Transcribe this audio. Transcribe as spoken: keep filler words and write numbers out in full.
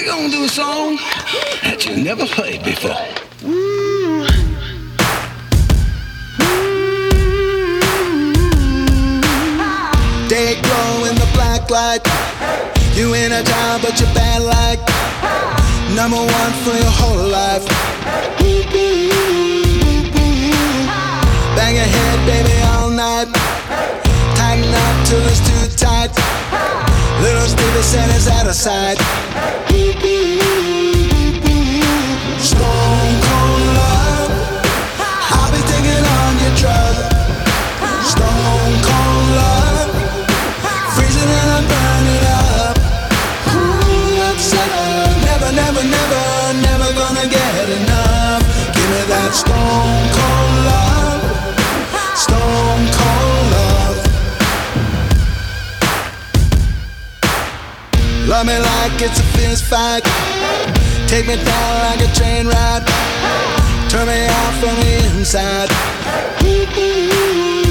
gonna do a song that you never played before. Day glow in the black light. You in a town but you're bad like number one for your whole life. Bang your head baby all night. Tighten up till it's too tight. Little Stevie said it's out of sight. Stone cold love, I'll be taking on your drug. Stone cold love, freezing and I'm burning up. Ooh, upset. Never, never, never, never gonna get enough. Give me that stone cold love. Stone cold love. Love me like it's a fist fight. Take me down like a train ride. Turn me out from the inside. Ooh, ooh, ooh.